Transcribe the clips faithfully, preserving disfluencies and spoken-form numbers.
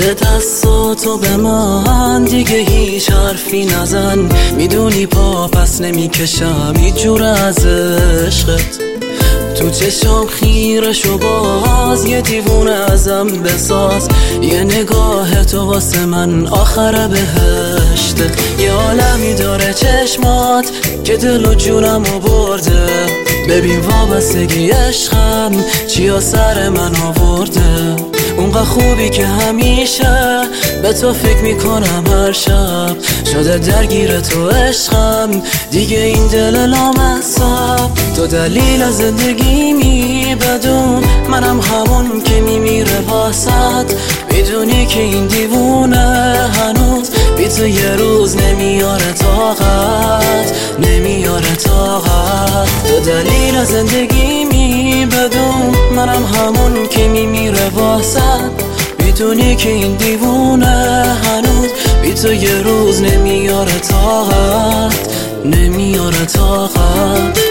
بده دستاتو به من، دیگه هیچ حرفی نزن. میدونی پا پس نمیکشم هیچ جور از عشقت. تو چشم خیرشو باز، یه دیوونه ازم بساز. یه نگاه تو واسه من آخر بهشته. یه عالمی داره چشمات که دل و جونمو برده. ببین وابستگی عشقم چیا سر من آورده. اونقدر خوبی که همیشه به تو فکر میکنم هر شب. شده درگیر تو عشقم دیگه این دل لامصب. تو دلیل زندگیمی بدون منم همون که میمیره واسط. میدونی که این دیوونه هنوز بی تو یه روز نمیاره طاقت، نمیاره طاقت. تو دلیل زندگیمی بدون منم همون که میمیره واسط. میدونی که این دیوونه هنوز بی تو یه روز نمیاره طاقت، نمیاره طاقت.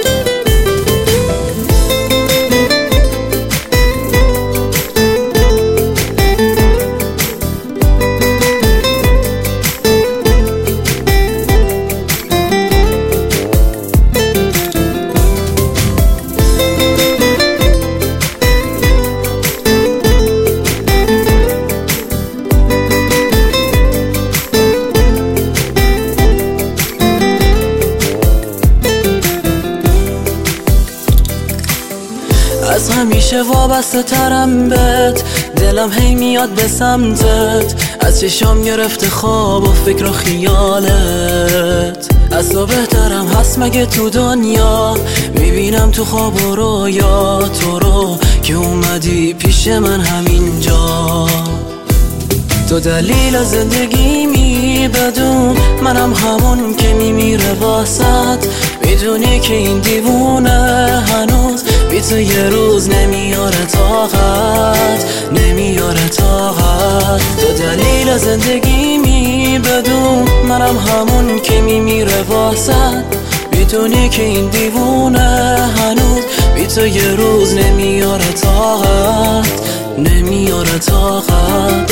از همیشه وابسته ترم بهت، دلم هی میاد به سمتت. از چشام گرفته خواب و فکر و خیالت. از تو بهترم هست مگه تو دنیا؟ میبینم تو خواب و رویا تو رو که اومدی پیش من همینجا. تو دلیل زندگیمی بدون منم همون که میمیره واسط. میدونی که این دیوونه هنوز بی تو یه روز نمیاره طاقت، نمیاره طاقت. تو دلیل زندگیمی بدون منم همون که میمیره واسط. میدونی که این دیوونه هنوز بی تو یه روز نمیاره طاقت، نمیاره طاقت.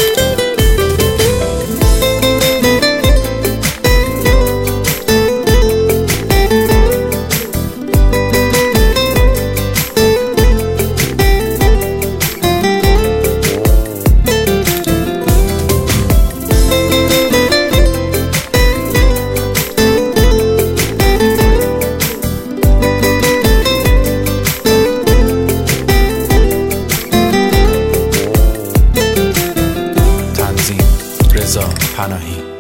رضا پناهی.